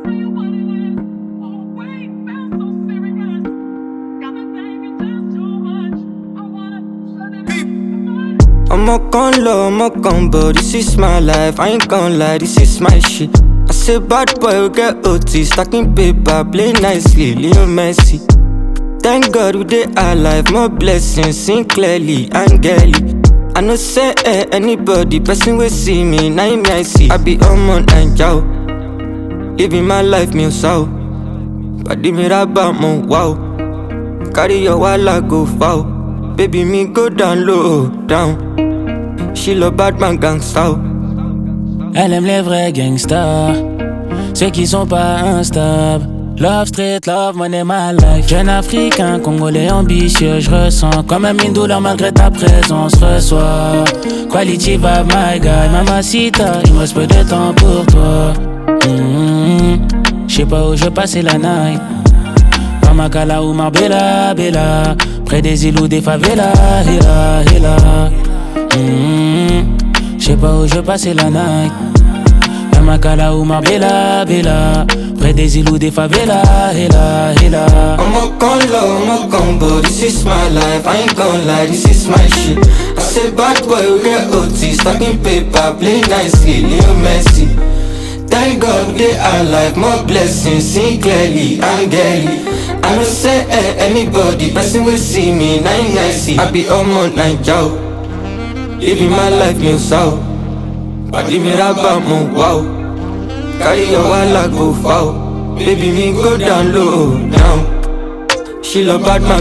I'm a con low, I'm a combo, this is my life, I ain't gon' lie, this is my shit. I say bad boy will get OT, stacking paper, play nicely, Leo Messi. Thank God we dey alive, more blessings, sing clearly, angelic. I no say anybody, person will see me, now me I see. I be on and yow, living my life, me so. Body me rabba mo wow, carry your walla go foul. Baby me go down low, down. She love bad man gangsta. Elle aime les vrais gangsters, ceux qui sont pas instables. Love street, love money, my life. Jeune africain, congolais ambitieux, je ressens comme une douleur malgré ta présence. Reçois quality vibe, my guy, mamacita, il me reste peu de temps pour toi. J'sais pas où je vais passer la night. Pamakala ou Marbella, Bella, près des îles ou des favelas, hila, hila. J'sais pas où je vais passer la night. Pamakala ou Marbella, Bella, près des îles ou des favelas, hila, hila. I'm a con low, I'm a combo, this is my life, I ain't gon' lie, this is my shit. I say bad boy will get OT, stacking paper, play nicely, Leo Messi. Thank God we dey alive, more blessings, sing clearly, angelic. I no say anybody, person will see me, now I see. I be on and yow, living my life, me so. Body me rabba mo wow, carry your walla go foul. Baby me go down low, down. She love bad man.